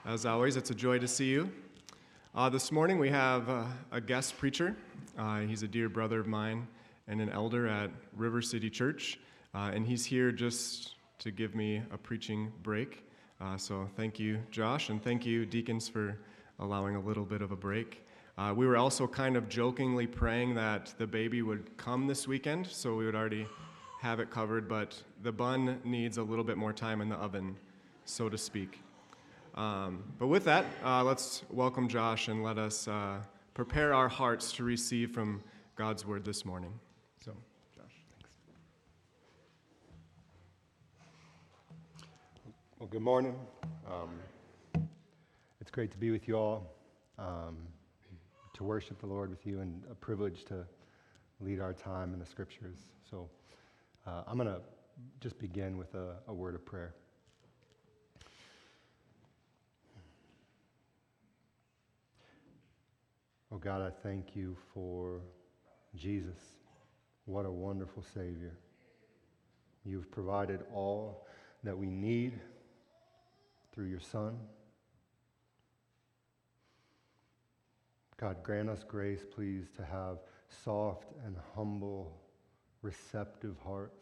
As always, it's a joy to see you. This morning we have a guest preacher. He's a dear brother of mine and an elder at River City Church, and he's here just to give me a preaching break. So thank you, Josh, and thank you, deacons, for allowing a little bit of a break. We were also kind of jokingly praying that the baby would come this weekend, so we would already have it covered, but the bun needs a little bit more time in the oven, so to speak. But with that, let's welcome Josh and let us prepare our hearts to receive from God's word this morning. So, Josh, thanks. Well, good morning. It's great to be with you all, to worship the Lord with you, and a privilege to lead our time in the Scriptures. So I'm going to just begin with a word of prayer. Oh God, I thank you for Jesus. What a wonderful Savior. You've provided all that we need through your Son. God, grant us grace, please, to have soft and humble, receptive hearts.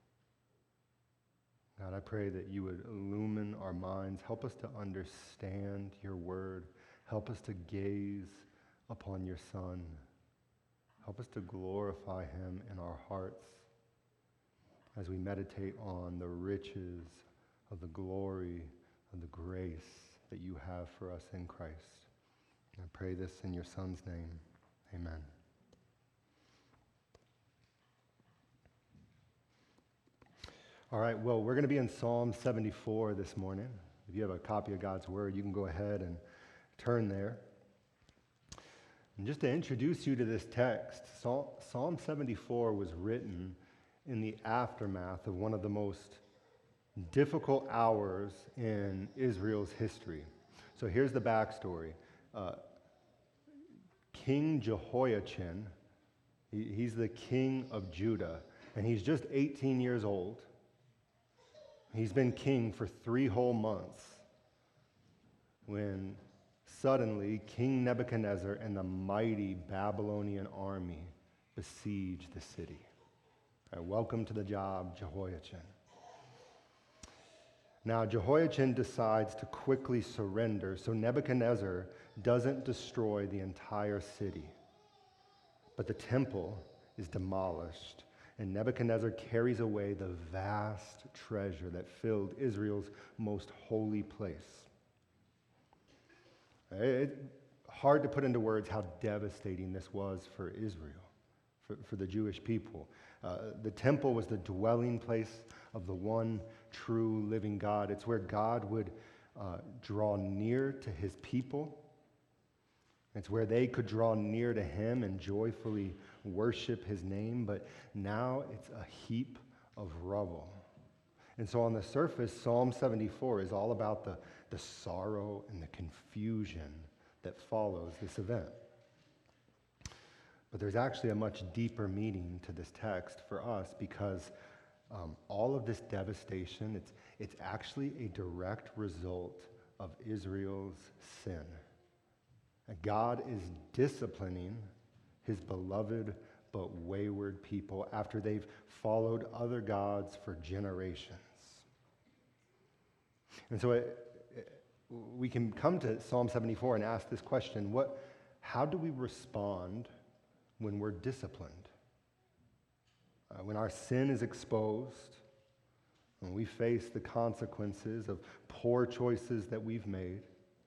God, I pray that you would illumine our minds. Help us to understand your word. Help us to gaze upon your Son. Help us to glorify him in our hearts as we meditate on the riches of the glory and the grace that you have for us in Christ. I pray this in your Son's name. Amen. All right, well, we're going to be in Psalm 74 this morning. If you have a copy of God's Word, you can go ahead and turn there. And just to introduce you to this text, Psalm 74 was written in the aftermath of one of the most difficult hours in Israel's history. So here's the backstory. King Jehoiachin, he's the king of Judah, and he's just 18 years old. He's been king for 3 whole months when suddenly King Nebuchadnezzar and the mighty Babylonian army besieged the city. Welcome to the job, Jehoiachin. Now, Jehoiachin decides to quickly surrender, so Nebuchadnezzar doesn't destroy the entire city. But the temple is demolished, and Nebuchadnezzar carries away the vast treasure that filled Israel's most holy place. It's hard to put into words how devastating this was for Israel, for the Jewish people. The temple was the dwelling place of the one true living God. It's where God would draw near to his people. It's where they could draw near to him and joyfully worship his name. But now it's a heap of rubble. And so on the surface, Psalm 74 is all about the sorrow and the confusion that follows this event. But there's actually a much deeper meaning to this text for us, because all of this devastation, it's actually a direct result of Israel's sin. God is disciplining his beloved but wayward people after they've followed other gods for generations. And so we can come to Psalm 74 and ask this question: how do we respond when we're disciplined? When our sin is exposed, when we face the consequences of poor choices that we've made,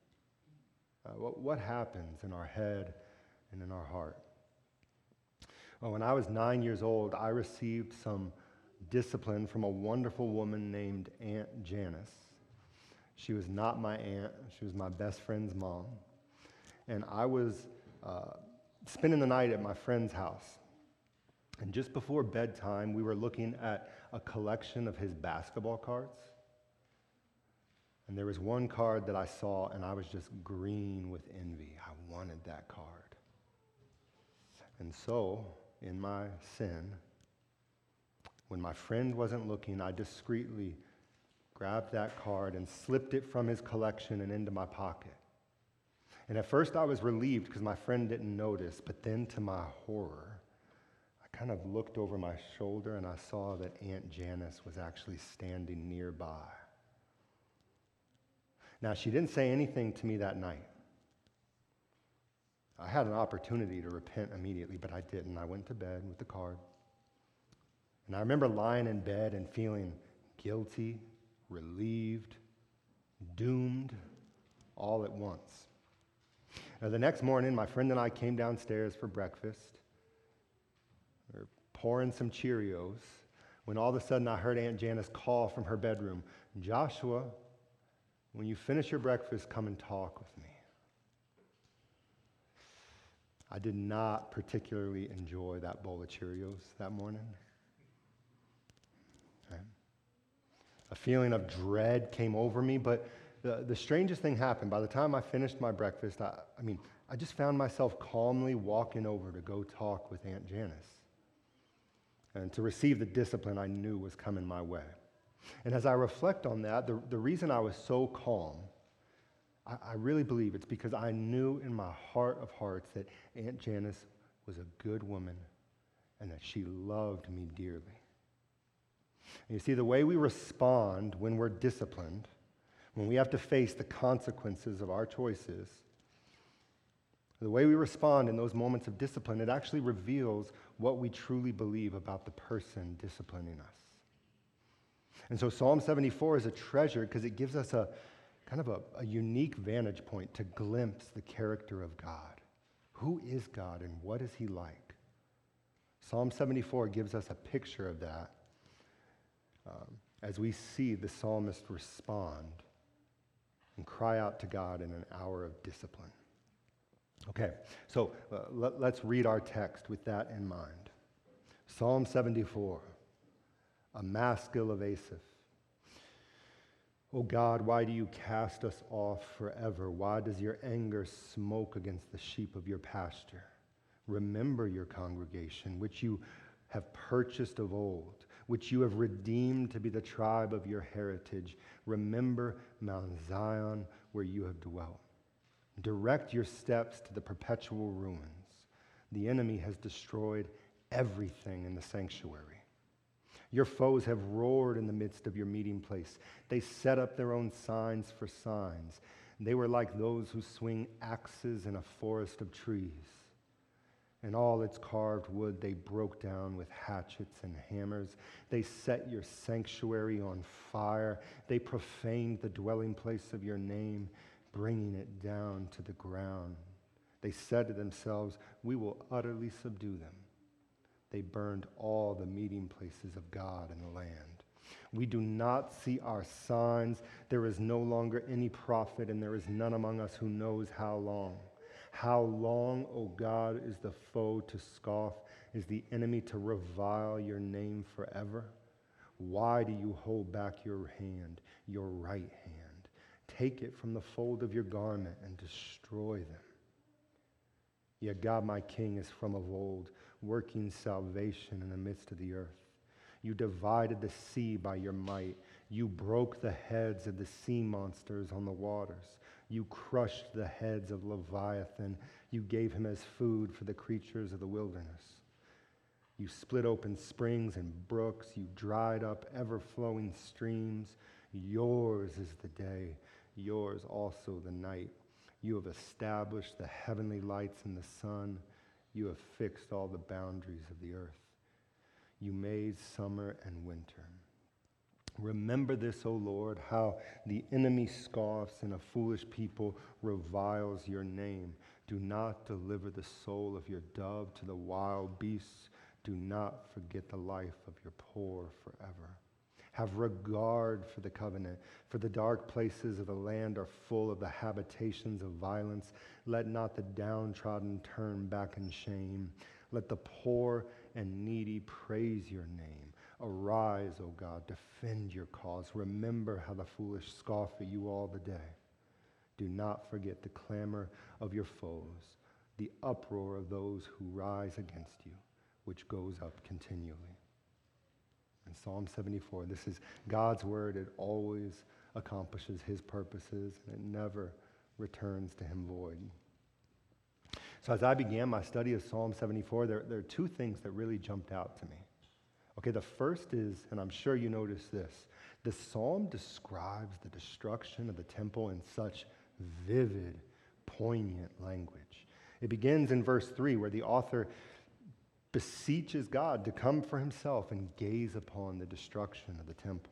what happens in our head and in our heart? Well, when I was 9 years old, I received some discipline from a wonderful woman named Aunt Janice. She was not my aunt. She was my best friend's mom. And I was spending the night at my friend's house. And just before bedtime, we were looking at a collection of his basketball cards. And there was one card that I saw, and I was just green with envy. I wanted that card. And so, in my sin, when my friend wasn't looking, I discreetly grabbed that card and slipped it from his collection and into my pocket. And at first I was relieved because my friend didn't notice, but then to my horror, I kind of looked over my shoulder and I saw that Aunt Janice was actually standing nearby. Now, she didn't say anything to me that night. I had an opportunity to repent immediately, but I didn't. I went to bed with the card. And I remember lying in bed and feeling guilty, relieved, doomed, all at once. Now, the next morning, my friend and I came downstairs for breakfast. We were pouring some Cheerios when all of a sudden I heard Aunt Janice call from her bedroom, "Joshua, when you finish your breakfast, come and talk with me." I did not particularly enjoy that bowl of Cheerios that morning. Okay. A feeling of dread came over me, but the strangest thing happened. By the time I finished my breakfast, I just found myself calmly walking over to go talk with Aunt Janice and to receive the discipline I knew was coming my way. And as I reflect on that, the reason I was so calm, I really believe it's because I knew in my heart of hearts that Aunt Janice was a good woman and that she loved me dearly. And you see, the way we respond when we're disciplined, when we have to face the consequences of our choices, the way we respond in those moments of discipline, it actually reveals what we truly believe about the person disciplining us. And so Psalm 74 is a treasure because it gives us a unique vantage point to glimpse the character of God. Who is God and what is he like? Psalm 74 gives us a picture of that as we see the psalmist respond and cry out to God in an hour of discipline. Okay, so let's read our text with that in mind. Psalm 74, a maskil of Asaph. O God, why do you cast us off forever? Why does your anger smoke against the sheep of your pasture? Remember your congregation, which you have purchased of old, which you have redeemed to be the tribe of your heritage. Remember Mount Zion, where you have dwelt. Direct your steps to the perpetual ruins. The enemy has destroyed everything in the sanctuary. Your foes have roared in the midst of your meeting place. They set up their own signs for signs. They were like those who swing axes in a forest of trees. And all its carved wood they broke down with hatchets and hammers. They set your sanctuary on fire. They profaned the dwelling place of your name, bringing it down to the ground. They said to themselves, we will utterly subdue them. They burned all the meeting places of God in the land. We do not see our signs. There is no longer any prophet, and there is none among us who knows how long. How long, O God, is the foe to scoff? Is the enemy to revile your name forever? Why do you hold back your hand, your right hand? Take it from the fold of your garment and destroy them. Yet God, my King, is from of old, working salvation in the midst of the earth. You divided the sea by your might. You broke the heads of the sea monsters on the waters. You crushed the heads of Leviathan. You gave him as food for the creatures of the wilderness. You split open springs and brooks. You dried up ever-flowing streams. Yours is the day, yours also the night. You have established the heavenly lights in the sun. You have fixed all the boundaries of the earth. You made summer and winter. Remember this, O Lord, how the enemy scoffs and a foolish people reviles your name. Do not deliver the soul of your dove to the wild beasts. Do not forget the life of your poor forever. Have regard for the covenant, for the dark places of the land are full of the habitations of violence. Let not the downtrodden turn back in shame. Let the poor and needy praise your name. Arise, O God, defend your cause. Remember how the foolish scoff at you all the day. Do not forget the clamor of your foes, the uproar of those who rise against you, which goes up continually. In Psalm 74, this is God's word. It always accomplishes his purposes, and it never returns to him void. So as I began my study of Psalm 74, there are two things that really jumped out to me. Okay, the first is, and I'm sure you noticed this, the psalm describes the destruction of the temple in such vivid, poignant language. It begins in verse 3, where the author beseeches God to come for himself and gaze upon the destruction of the temple.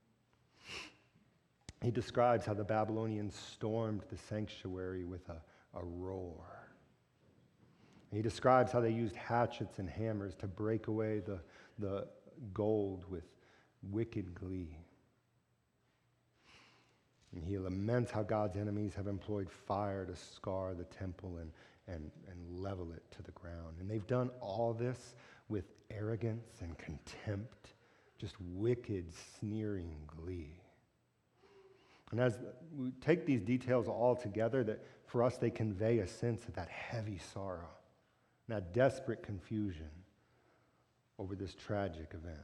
He describes how the Babylonians stormed the sanctuary with a roar. And he describes how they used hatchets and hammers to break away the gold with wicked glee. And he laments how God's enemies have employed fire to scar the temple and level it to the ground. And they've done all this with arrogance and contempt, just wicked, sneering glee. And as we take these details all together, that for us they convey a sense of that heavy sorrow, that desperate confusion over this tragic event.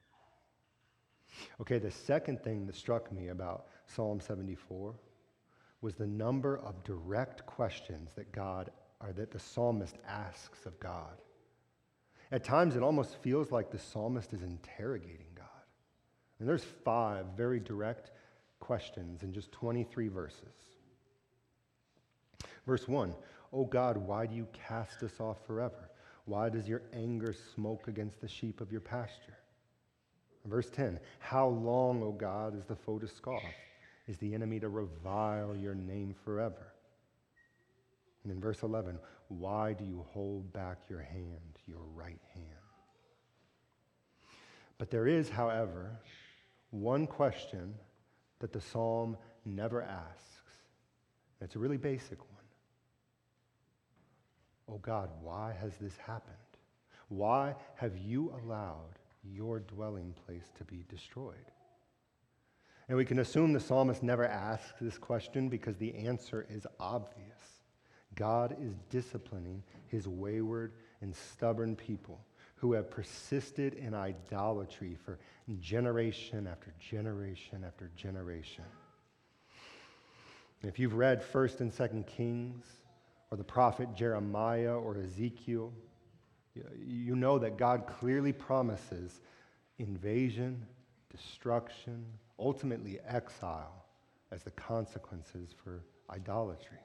Okay, the second thing that struck me about Psalm 74 was the number of direct questions that the psalmist asks of God. At times, it almost feels like the psalmist is interrogating God. And there's 5 very direct questions in just 23 verses. Verse 1, "O God, why do you cast us off forever? Why does your anger smoke against the sheep of your pasture?" Verse 10, "How long, O God, is the foe to scoff? Is the enemy to revile your name forever?" And in verse 11, "Why do you hold back your hand, your right hand?" But there is, however, one question that the psalm never asks. And it's a really basic one. "Oh God, why has this happened? Why have you allowed your dwelling place to be destroyed?" And we can assume the psalmist never asks this question because the answer is obvious. God is disciplining his wayward and stubborn people who have persisted in idolatry for generation after generation after generation. And if you've read 1st and 2nd Kings or the prophet Jeremiah or Ezekiel, you know that God clearly promises invasion, destruction, ultimately exile as the consequences for idolatry.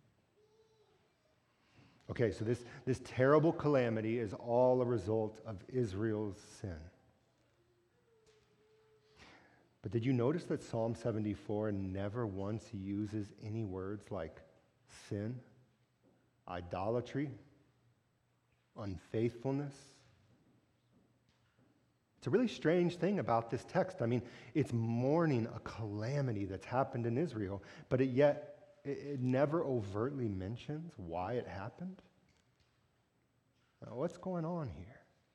Okay, so this terrible calamity is all a result of Israel's sin. But did you notice that Psalm 74 never once uses any words like sin, idolatry, unfaithfulness? It's a really strange thing about this text. I mean, it's mourning a calamity that's happened in Israel, but it never overtly mentions why it happened. Now, what's going on here?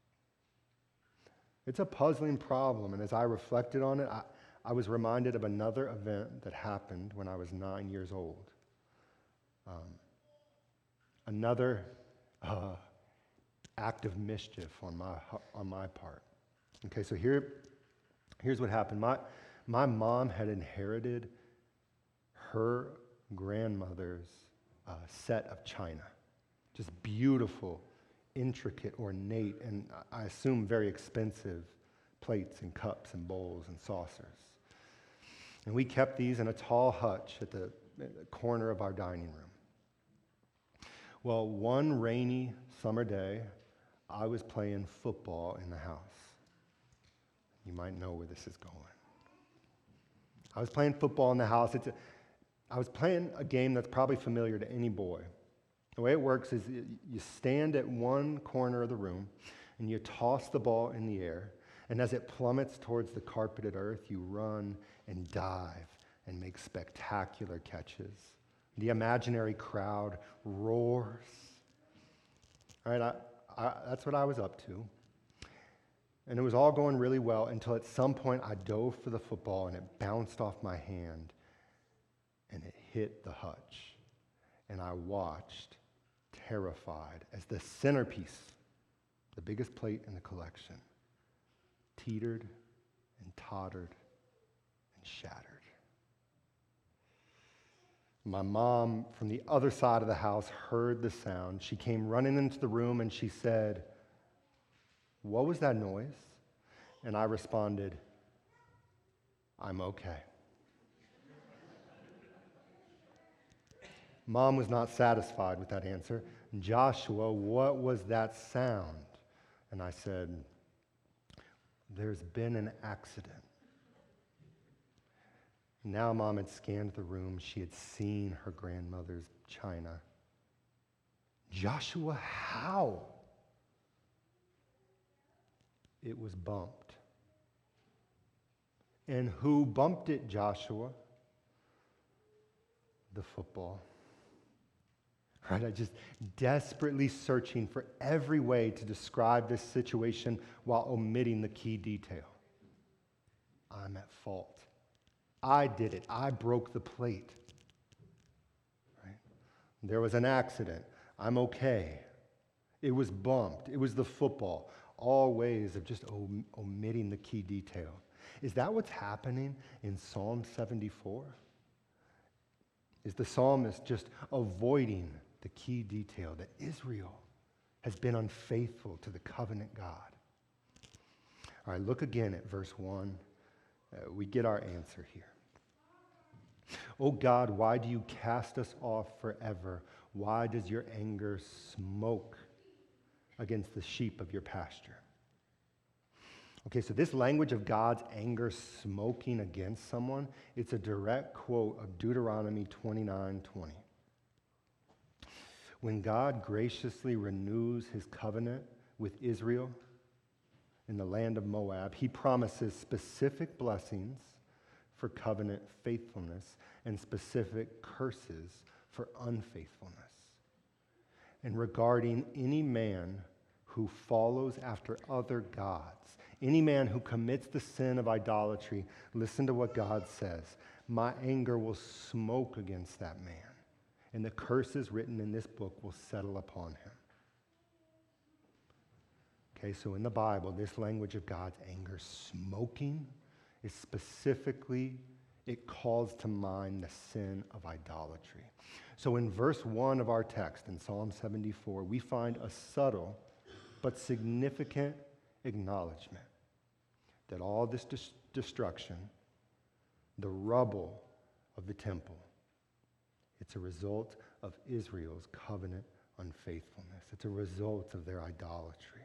It's a puzzling problem, and as I reflected on it, I was reminded of another event that happened when I was 9 years old. Another act of mischief on my part. Okay, so here's what happened. My mom had inherited her grandmother's set of china. Just beautiful, intricate, ornate, and I assume very expensive plates and cups and bowls and saucers. And we kept these in a tall hutch at the corner of our dining room. Well, one rainy summer day, I was playing football in the house. You might know where this is going. I was playing football in the house. I was playing a game that's probably familiar to any boy. The way it works is you stand at one corner of the room and you toss the ball in the air, and as it plummets towards the carpeted earth, you run and dive and make spectacular catches. The imaginary crowd roars. All right, that's what I was up to. And it was all going really well until at some point I dove for the football and it bounced off my hand and it hit the hutch. And I watched, terrified, as the centerpiece, the biggest plate in the collection, teetered and tottered and shattered. My mom, from the other side of the house, heard the sound. She came running into the room and she said, "What was that noise?" And I responded, "I'm okay." Mom was not satisfied with that answer. "Joshua, what was that sound?" And I said, "There's been an accident." Now Mom had scanned the room. She had seen her grandmother's china. "Joshua, how?" "It was bumped." "And who bumped it, Joshua?" "The football." Right? I just desperately searching for every way to describe this situation while omitting the key detail. I'm at fault. I did it. I broke the plate. Right? There was an accident. I'm okay. It was bumped. It was the football. All ways of just omitting the key detail. Is that what's happening in Psalm 74? Is the psalmist just avoiding the key detail that Israel has been unfaithful to the covenant God? All right, look again at verse 1. We get our answer here. "O God, why do you cast us off forever? Why does your anger smoke against the sheep of your pasture?" Okay, so this language of God's anger smoking against someone, it's a direct quote of Deuteronomy 29:20. When God graciously renews his covenant with Israel in the land of Moab, he promises specific blessings for covenant faithfulness and specific curses for unfaithfulness. And regarding any man who follows after other gods, any man who commits the sin of idolatry, listen to what God says. "My anger will smoke against that man, and the curses written in this book will settle upon him." Okay, so in the Bible, this language of God's anger smoking is specifically, it calls to mind the sin of idolatry. So in verse 1 of our text in Psalm 74, we find a subtle but significant acknowledgement that all this destruction, the rubble of the temple, it's a result of Israel's covenant unfaithfulness. It's a result of their idolatry.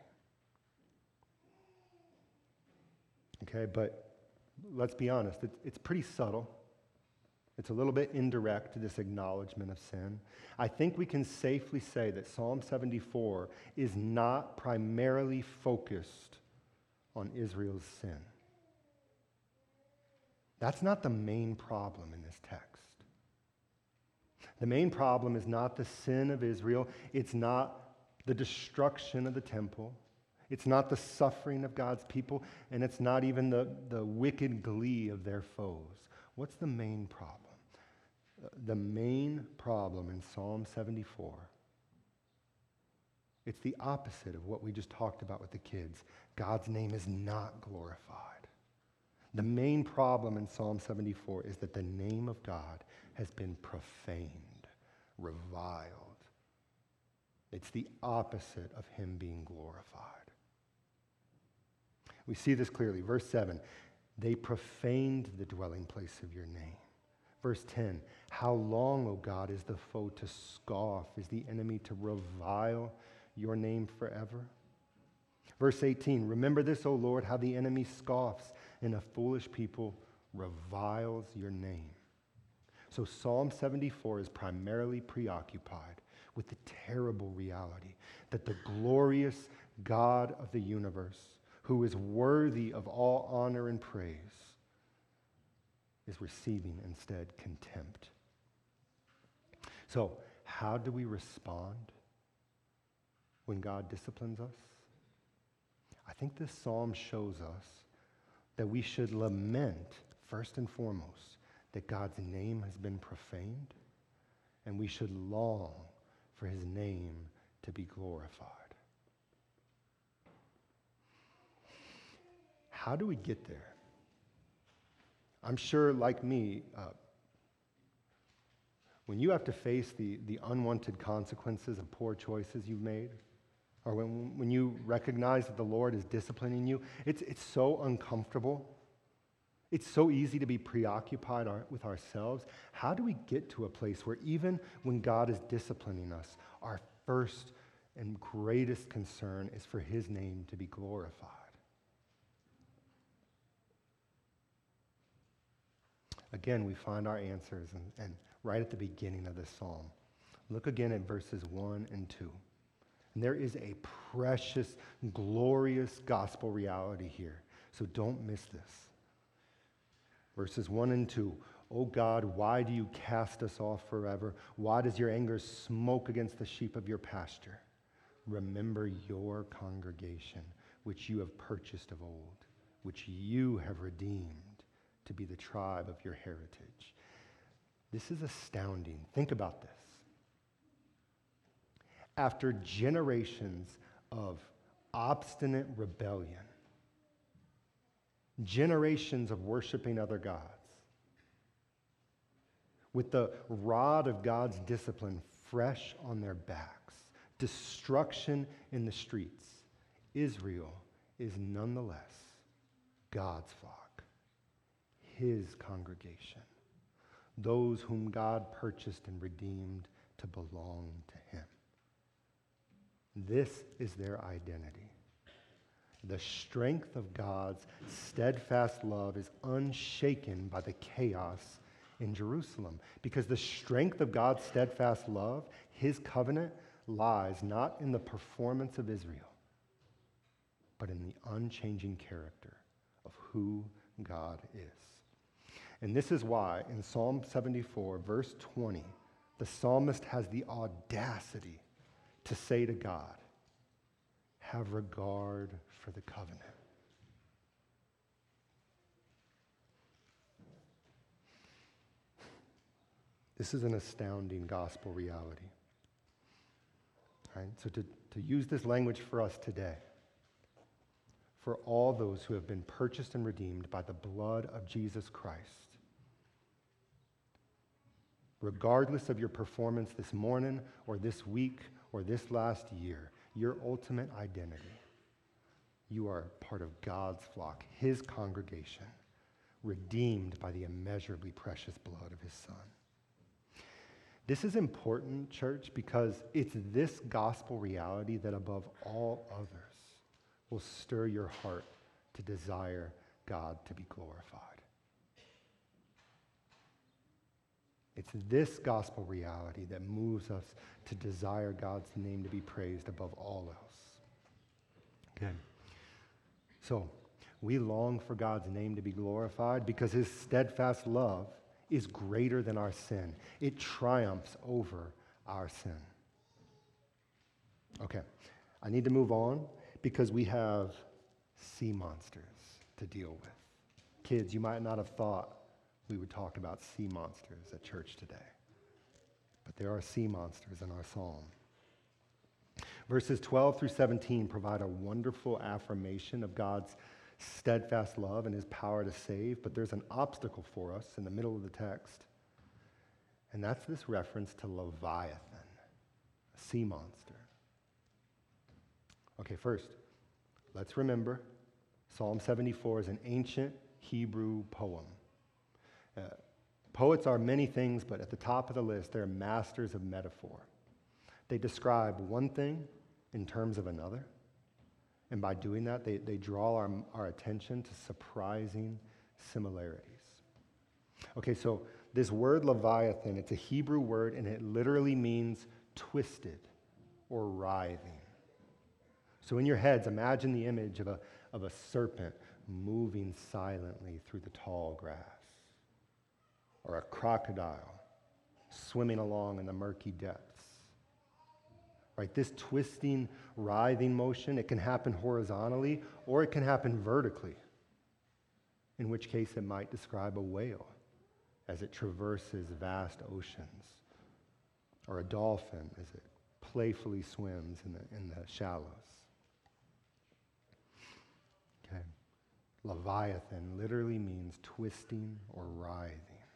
Okay, but let's be honest, it's pretty subtle. It's a little bit indirect, this acknowledgement of sin. I think we can safely say that Psalm 74 is not primarily focused on Israel's sin. That's not the main problem in this text. The main problem is not the sin of Israel. It's not the destruction of the temple. It's not the suffering of God's people, and it's not even the wicked glee of their foes. What's the main problem? The main problem in Psalm 74, it's the opposite of what we just talked about with the kids. God's name is not glorified. The main problem in Psalm 74 is that the name of God has been profaned, reviled. It's the opposite of him being glorified. We see this clearly. Verse 7, "They profaned the dwelling place of your name." Verse 10, "How long, O God, is the foe to scoff? Is the enemy to revile your name forever?" Verse 18, "Remember this, O Lord, how the enemy scoffs and a foolish people reviles your name." So Psalm 74 is primarily preoccupied with the terrible reality that the glorious God of the universe, who is worthy of all honor and praise, is receiving instead contempt. So, how do we respond when God disciplines us? I think this psalm shows us that we should lament, first and foremost, that God's name has been profaned, and we should long for his name to be glorified. how do we get there? I'm sure, like me, when you have to face the unwanted consequences of poor choices you've made, or when you recognize that the Lord is disciplining you, it's so uncomfortable. It's so easy to be preoccupied with ourselves. How do we get to a place where even when God is disciplining us, our first and greatest concern is for his name to be glorified? Again, we find our answers and right at the beginning of this psalm. Look again at verses 1 and 2. And there is a precious, glorious gospel reality here. So don't miss this. Verses 1 and 2. O God, why do you cast us off forever? Why does your anger smoke against the sheep of your pasture? Remember your congregation, which you have purchased of old, which you have redeemed to be the tribe of your heritage. This is astounding. Think about this. After generations of obstinate rebellion, generations of worshiping other gods, with the rod of God's discipline fresh on their backs, destruction in the streets, Israel is nonetheless God's flock, his congregation, those whom God purchased and redeemed to belong to him. This is their identity. The strength of God's steadfast love is unshaken by the chaos in Jerusalem, because the strength of God's steadfast love, his covenant, lies not in the performance of Israel, but in the unchanging character of who God is. And this is why in Psalm 74, verse 20, the psalmist has the audacity to say to God, have regard for the covenant. This is an astounding gospel reality. Right? So to use this language for us today, for all those who have been purchased and redeemed by the blood of Jesus Christ, regardless of your performance this morning or this week or this last year, your ultimate identity, you are part of God's flock, his congregation, redeemed by the immeasurably precious blood of his Son. This is important, church, because it's this gospel reality that above all others will stir your heart to desire God to be glorified. It's this gospel reality that moves us to desire God's name to be praised above all else. Okay. So, we long for God's name to be glorified because his steadfast love is greater than our sin. It triumphs over our sin. Okay, I need to move on because we have sea monsters to deal with. Kids, you might not have thought we would talk about sea monsters at church today, but there are sea monsters in our psalm. Verses 12 through 17 provide a wonderful affirmation of God's steadfast love and his power to save, but there's an obstacle for us in the middle of the text, and that's this reference to Leviathan, a sea monster. Okay, first, let's remember Psalm 74 is an ancient Hebrew poem. Poets are many things, but at the top of the list, they're masters of metaphor. They describe one thing in terms of another. And by doing that, they draw our attention to surprising similarities. Okay, so this word Leviathan, it's a Hebrew word, and it literally means twisted or writhing. So in your heads, imagine the image of a serpent moving silently through the tall grass, or a crocodile swimming along in the murky depths. Right, this twisting, writhing motion, it can happen horizontally or it can happen vertically, in which case it might describe a whale as it traverses vast oceans, or a dolphin as it playfully swims in the shallows. Okay. Leviathan literally means twisting or writhing.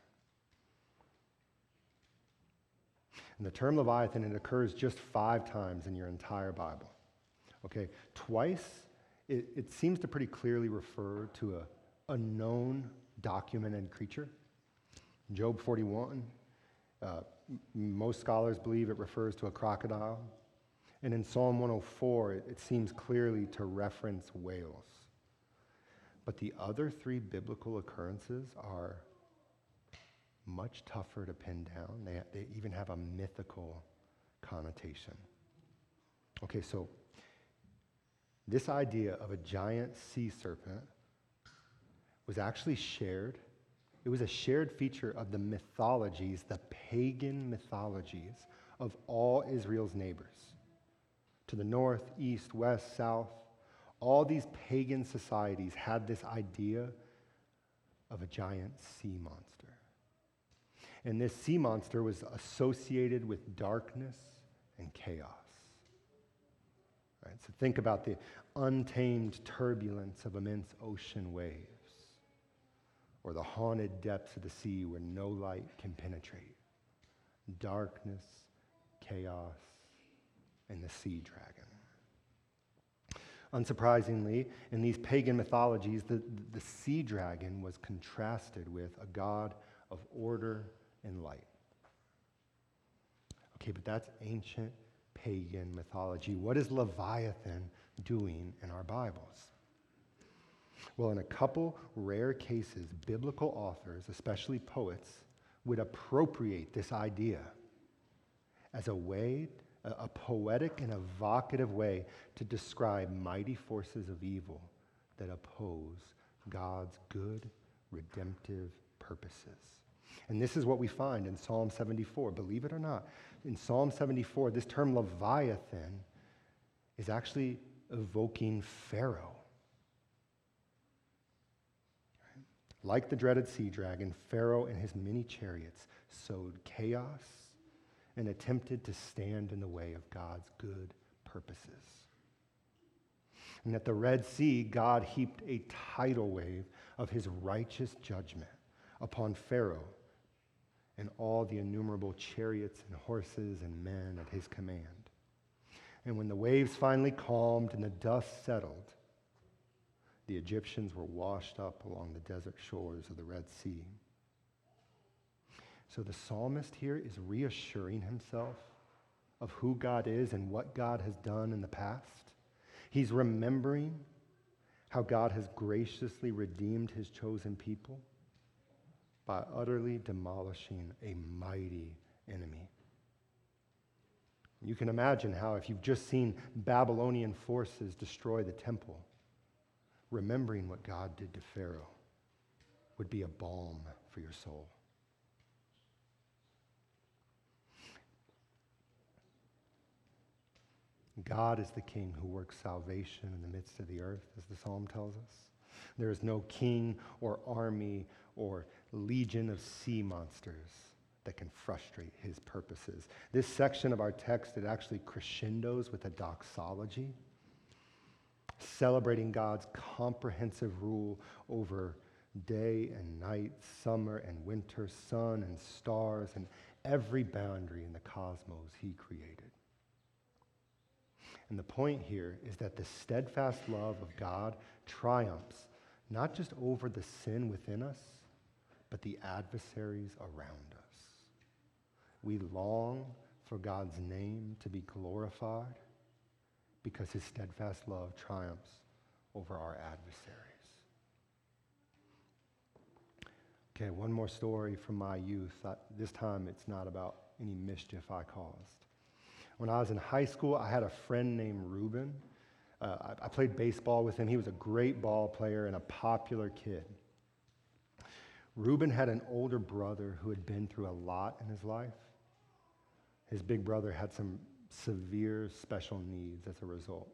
And the term Leviathan, it occurs just 5 times in your entire Bible. Okay, twice, it seems to pretty clearly refer to a known, documented creature. Job 41, most scholars believe it refers to a crocodile. And in Psalm 104, it seems clearly to reference whales. But the other 3 biblical occurrences are much tougher to pin down. They even have a mythical connotation. Okay, so this idea of a giant sea serpent was actually shared. It was a shared feature of the mythologies, the pagan mythologies of all Israel's neighbors. To the north, east, west, south, all these pagan societies had this idea of a giant sea monster. And this sea monster was associated with darkness and chaos. Right, so think about the untamed turbulence of immense ocean waves, or the haunted depths of the sea where no light can penetrate. Darkness, chaos, and the sea dragon. Unsurprisingly, in these pagan mythologies, the sea dragon was contrasted with a god of order and light. Okay, but that's ancient pagan mythology. What is Leviathan doing in our Bibles? Well, in a couple rare cases, biblical authors, especially poets, would appropriate this idea as a way, a poetic and evocative way to describe mighty forces of evil that oppose God's good, redemptive purposes. And this is what we find in Psalm 74. Believe it or not, in Psalm 74, this term Leviathan is actually evoking Pharaoh. Like the dreaded sea dragon, Pharaoh and his many chariots sowed chaos and attempted to stand in the way of God's good purposes. And at the Red Sea, God heaped a tidal wave of his righteous judgment upon Pharaoh and all the innumerable chariots and horses and men at his command. And when the waves finally calmed and the dust settled, the Egyptians were washed up along the desert shores of the Red Sea. So the psalmist here is reassuring himself of who God is and what God has done in the past. He's remembering how God has graciously redeemed his chosen people by utterly demolishing a mighty enemy. You can imagine how, if you've just seen Babylonian forces destroy the temple, remembering what God did to Pharaoh would be a balm for your soul. God is the king who works salvation in the midst of the earth, as the psalm tells us. There is no king or army or legion of sea monsters that can frustrate his purposes. This section of our text, it actually crescendos with a doxology, celebrating God's comprehensive rule over day and night, summer and winter, sun and stars, and every boundary in the cosmos he created. And the point here is that the steadfast love of God triumphs not just over the sin within us, but the adversaries around us. We long for God's name to be glorified because his steadfast love triumphs over our adversaries. Okay, one more story from my youth. This time it's not about any mischief I caused. When I was in high school, I had a friend named Reuben. I played baseball with him. He was a great ball player and a popular kid. Reuben had an older brother who had been through a lot in his life. His big brother had some severe special needs as a result.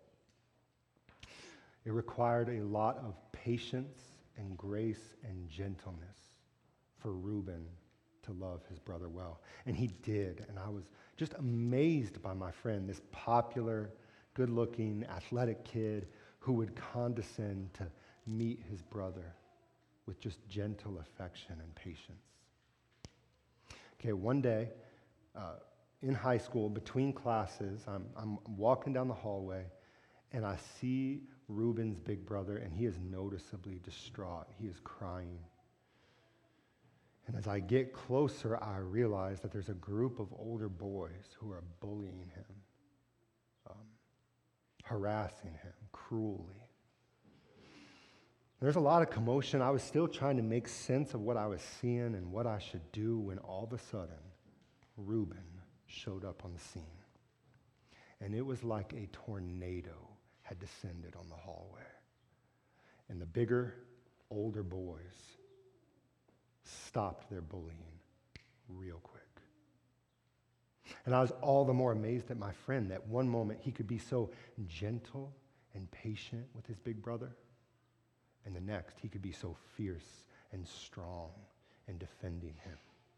It required a lot of patience and grace and gentleness for Reuben to love his brother well. And he did. And I was just amazed by my friend, this popular, good-looking, athletic kid who would condescend to meet his brother with just gentle affection and patience. Okay, one day in high school, between classes, I'm walking down the hallway, and I see Reuben's big brother, and he is noticeably distraught. He is crying. And as I get closer, I realize that there's a group of older boys who are bullying him, harassing him cruelly. There's a lot of commotion. I was still trying to make sense of what I was seeing and what I should do when all of a sudden, Reuben showed up on the scene. And it was like a tornado had descended on the hallway. And the bigger, older boys stopped their bullying real quick. And I was all the more amazed at my friend that one moment he could be so gentle and patient with his big brother, and the next he could be so fierce and strong in defending him.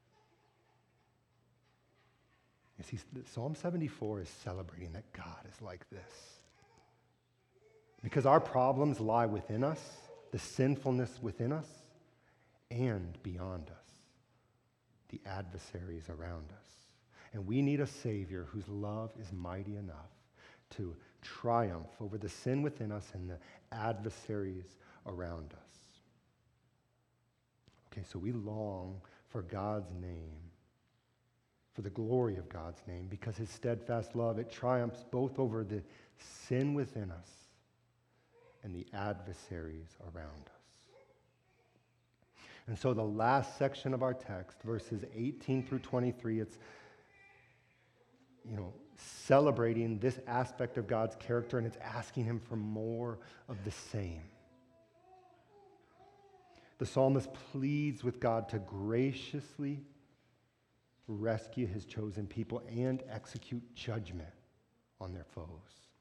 You see, Psalm 74 is celebrating that God is like this. Because our problems lie within us, the sinfulness within us, and beyond us, the adversaries around us. And we need a Savior whose love is mighty enough to triumph over the sin within us and the adversaries around us. Okay, so we long for God's name, for the glory of God's name, because his steadfast love, it triumphs both over the sin within us and the adversaries around us. And so the last section of our text, verses 18 through 23, it's celebrating this aspect of God's character, and it's asking him for more of the same. The psalmist pleads with God to graciously rescue his chosen people and execute judgment on their foes.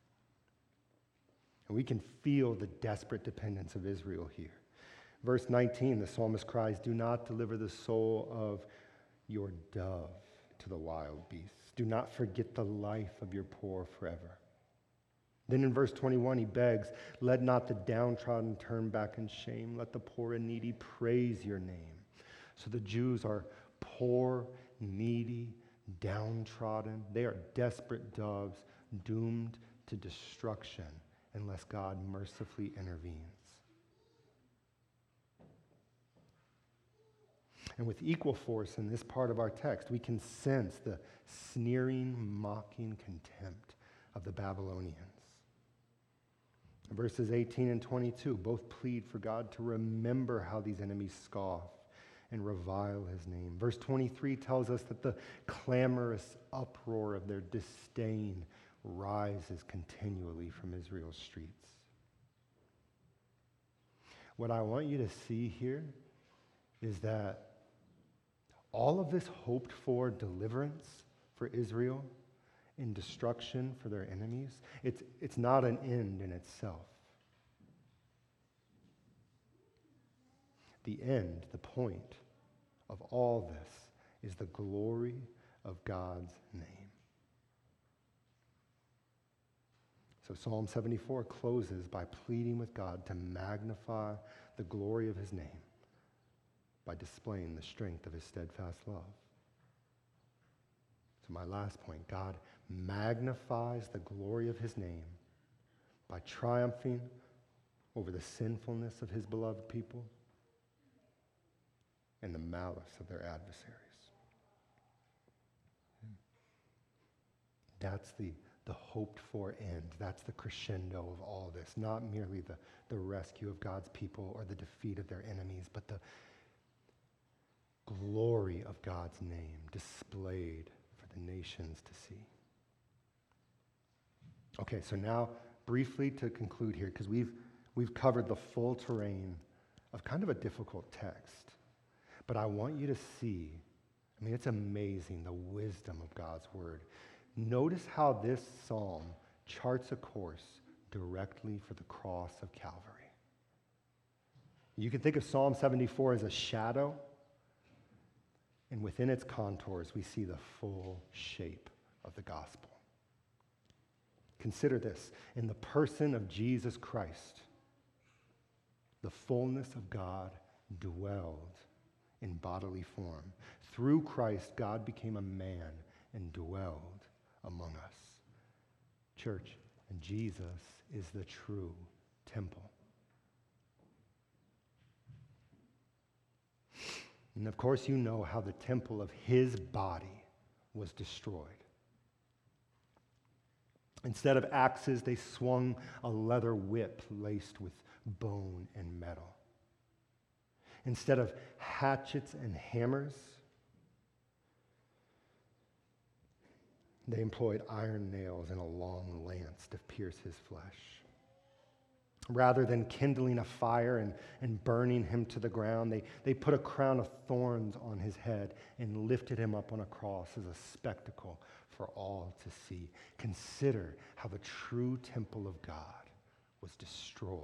And we can feel the desperate dependence of Israel here. Verse 19, the psalmist cries, "Do not deliver the soul of your dove to the wild beasts. Do not forget the life of your poor forever." Then in verse 21, he begs, "Let not the downtrodden turn back in shame. Let the poor and needy praise your name." So the Jews are poor, needy, downtrodden. They are desperate doves doomed to destruction unless God mercifully intervenes. And with equal force in this part of our text, we can sense the sneering, mocking contempt of the Babylonians. Verses 18 and 22 both plead for God to remember how these enemies scoff and revile his name. Verse 23 tells us that the clamorous uproar of their disdain rises continually from Israel's streets. What I want you to see here is that all of this hoped for deliverance for Israel and destruction for their enemies, it's not an end in itself. The end, the point of all this is the glory of God's name. So Psalm 74 closes by pleading with God to magnify the glory of his name by displaying the strength of his steadfast love. So my last point, God magnifies the glory of his name by triumphing over the sinfulness of his beloved people and the malice of their adversaries. That's the hoped for end. That's the crescendo of all this. Not merely the rescue of God's people or the defeat of their enemies, but the glory of God's name displayed for the nations to see. Okay, so now briefly to conclude here, because we've covered the full terrain of kind of a difficult text. But I want you to see, it's amazing the wisdom of God's word. Notice how this psalm charts a course directly for the cross of Calvary. You can think of Psalm 74 as a shadow, and within its contours, we see the full shape of the gospel. Consider this, in the person of Jesus Christ, the fullness of God dwelled in bodily form. Through Christ, God became a man and dwelled among us. Church, and Jesus is the true temple. And of course, you know how the temple of his body was destroyed. Instead of axes, they swung a leather whip laced with bone and metal. Instead of hatchets and hammers, they employed iron nails and a long lance to pierce his flesh. Rather than kindling a fire and burning him to the ground, they put a crown of thorns on his head and lifted him up on a cross as a spectacle for all to see. Consider how the true temple of God was destroyed.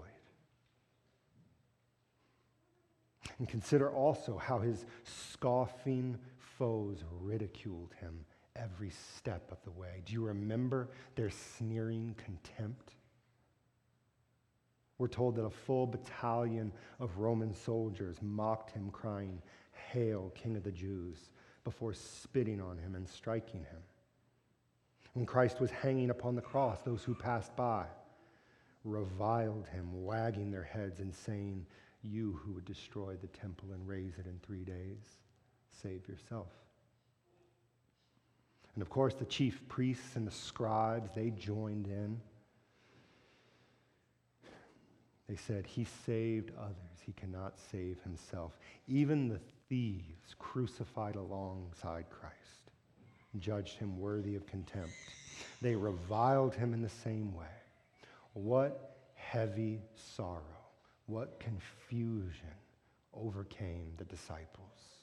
And consider also how his scoffing foes ridiculed him every step of the way. Do you remember their sneering contempt? We're told that a full battalion of Roman soldiers mocked him, crying, "Hail, King of the Jews," before spitting on him and striking him. When Christ was hanging upon the cross, those who passed by reviled him, wagging their heads and saying, "You who would destroy the temple and raise it in 3 days, save yourself." And of course, the chief priests and the scribes, they joined in. They said, "He saved others. He cannot save himself." Even the thieves crucified alongside Christ judged him worthy of contempt. They reviled him in the same way. What heavy sorrow, what confusion overcame the disciples.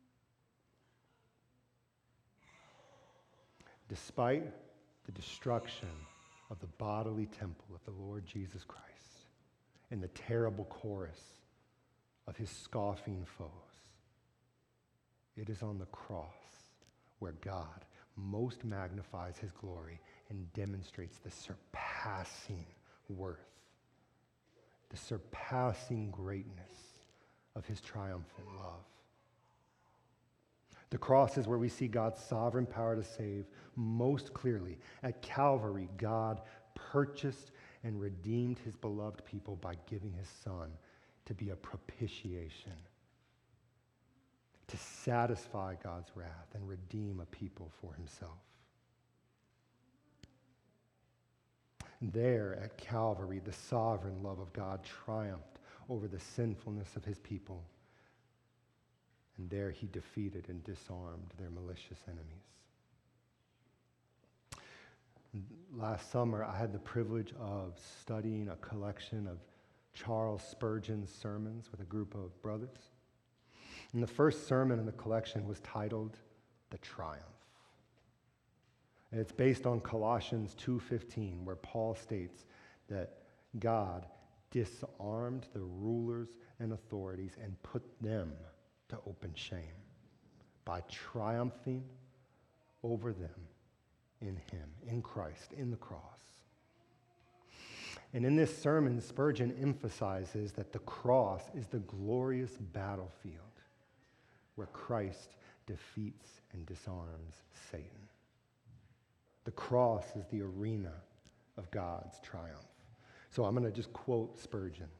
Despite the destruction of the bodily temple of the Lord Jesus Christ, and the terrible chorus of his scoffing foes, it is on the cross where God most magnifies his glory and demonstrates the surpassing worth, the surpassing greatness of his triumphant love. The cross is where we see God's sovereign power to save most clearly. At Calvary, God purchased and redeemed his beloved people by giving his Son to be a propitiation, to satisfy God's wrath and redeem a people for himself. There at Calvary, the sovereign love of God triumphed over the sinfulness of his people, and there he defeated and disarmed their malicious enemies. Last summer, I had the privilege of studying a collection of Charles Spurgeon's sermons with a group of brothers. And the first sermon in the collection was titled, "The Triumph." And it's based on Colossians 2:15, where Paul states that God disarmed the rulers and authorities and put them to open shame by triumphing over them in him, in Christ, in the cross. And in this sermon, Spurgeon emphasizes that the cross is the glorious battlefield where Christ defeats and disarms Satan. The cross is the arena of God's triumph. So I'm going to just quote Spurgeon.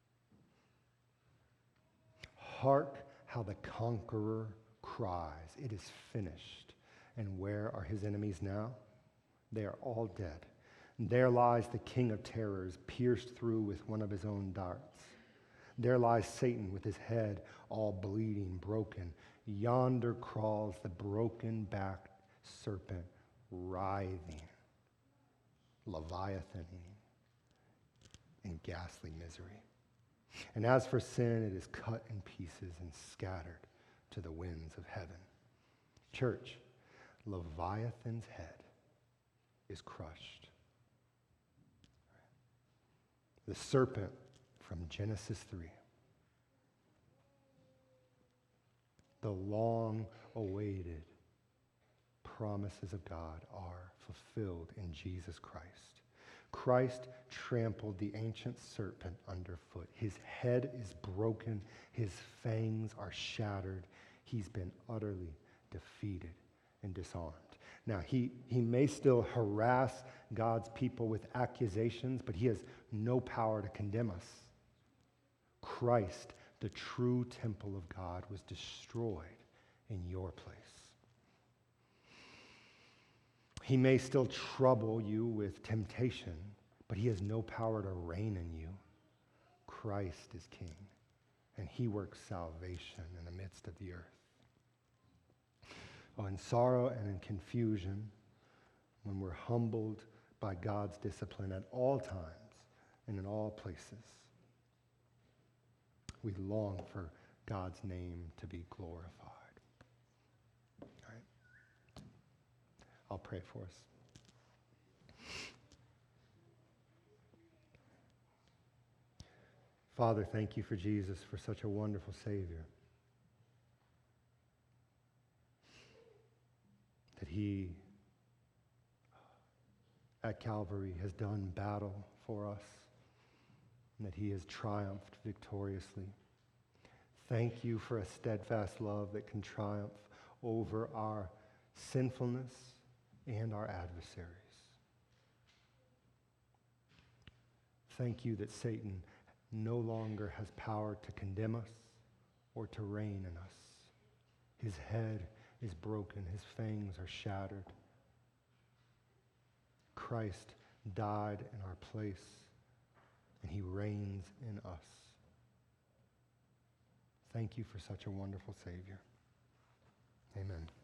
"Hark how the conqueror cries, 'It is finished.' And where are his enemies now? They are all dead. There lies the king of terrors, pierced through with one of his own darts. There lies Satan with his head all bleeding, broken. Yonder crawls the broken-backed serpent, writhing, leviathaning in ghastly misery. And as for sin, it is cut in pieces and scattered to the winds of heaven." Church, Leviathan's head is crushed. The serpent from Genesis 3. The long-awaited promises of God are fulfilled in Jesus Christ. Christ trampled the ancient serpent underfoot. His head is broken. His fangs are shattered. He's been utterly defeated and disarmed. Now, he may still harass God's people with accusations, but he has no power to condemn us. Christ, the true temple of God, was destroyed in your place. He may still trouble you with temptation, but he has no power to reign in you. Christ is king, and he works salvation in the midst of the earth. Oh, in sorrow and in confusion, when we're humbled by God's discipline at all times and in all places, we long for God's name to be glorified. All right. I'll pray for us. Father, thank you for Jesus, for such a wonderful Savior. That he, at Calvary, has done battle for us, and that he has triumphed victoriously. Thank you for a steadfast love that can triumph over our sinfulness and our adversaries. Thank you that Satan no longer has power to condemn us or to reign in us. His head is broken, his fangs are shattered. Christ died in our place, and he reigns in us. Thank you for such a wonderful Savior. Amen.